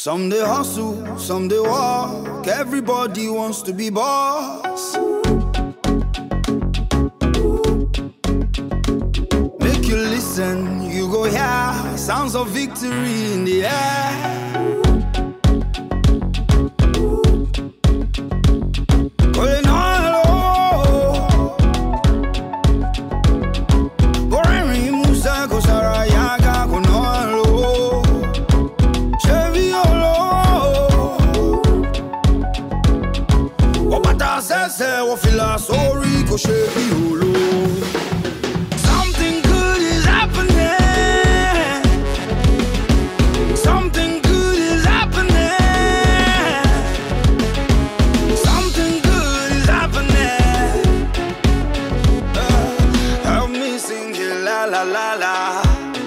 Some they hustle, some they walk. Everybody wants to be boss. Make you listen, you go hear sounds of victory in the air. Something good is happening. Something good is happening. Something good is happening. Help me sing it, la la la la.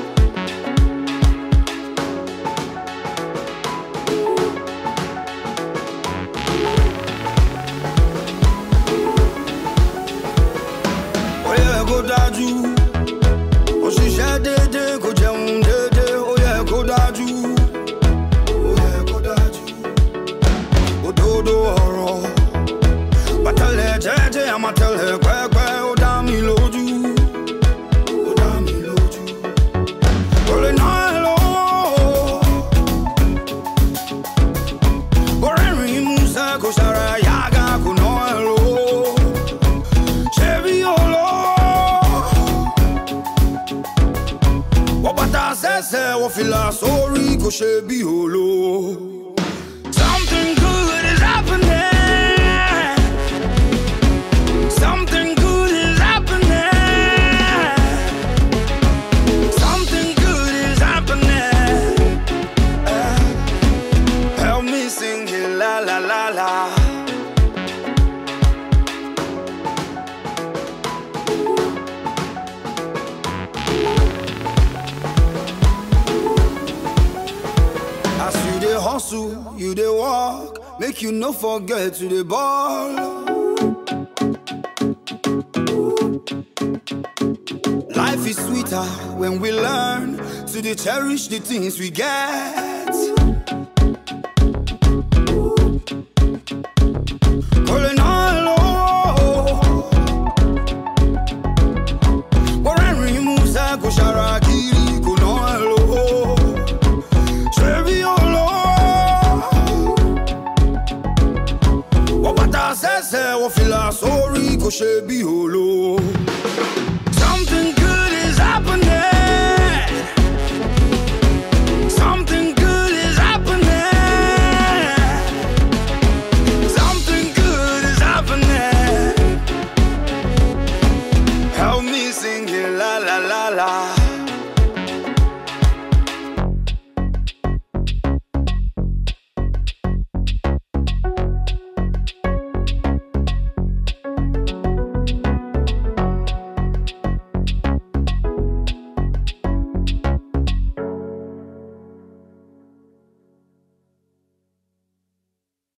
Go daju, o ṣiṣẹ́ dédé, kò jẹun dédé, ó yẹ kó dájú, ó yẹ kó dájú. Òdodo ọ̀rọ̀, bàtàlẹ̀ jẹ́jẹ́, àmàtẹ̀lẹ̀ pẹ́pẹ́, ó dá mi lójú, ó dá mi lójú. Kò lè ná ẹ lọ́wọ́, kò rẹ́rìn-ín músẹ́, kò ṣàrà yága, kò ná ẹ lọ́wọ́. Ṣé bí olóò? Something good is happening. Something good is happening. Something good is happening. Help me sing it, la la la la. As you dey hustle, you dey walk, make you no forget to dey ball. Life is sweeter when we learn to dey cherish the things we get. Something good is happening. Something good is happening. Something good is happening. Help me sing it, la la la la.